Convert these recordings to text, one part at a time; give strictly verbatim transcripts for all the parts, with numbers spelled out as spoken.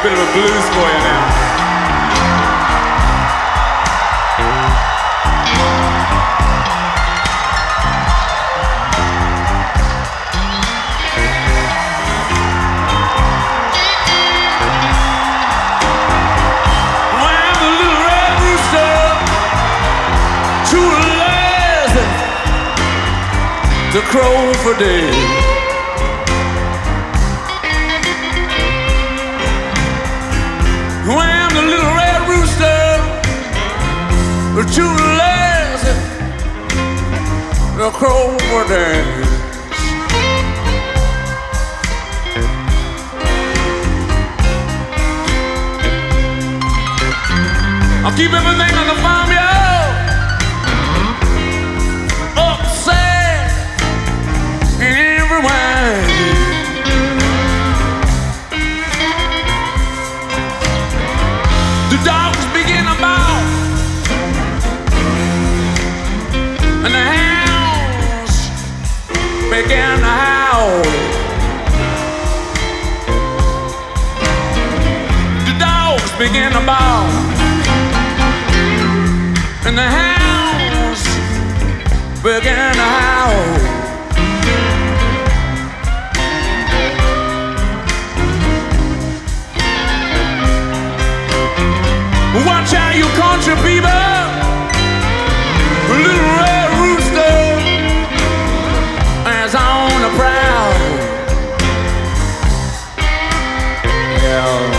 bit of a blues for you now. When the little red rooster too lazy to crow for days, when the little red rooster was too lazy to crow for days, I'll keep everything on the farmyard upset in every way. The dogs begin to bark and the hounds begin to howl. The dogs begin to bark and the hounds begin to howl. Watch out, you country people, a little red rooster is on the prowl. Yeah.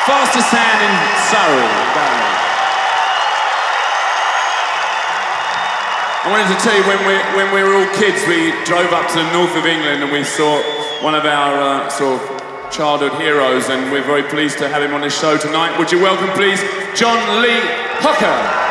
Fastest hand in Surrey. I wanted to tell you, when we, when we were all kids, we drove up to the north of England and we saw one of our uh, sort of childhood heroes, and we're very pleased to have him on this show tonight. Would you welcome, please, John Lee Hooker?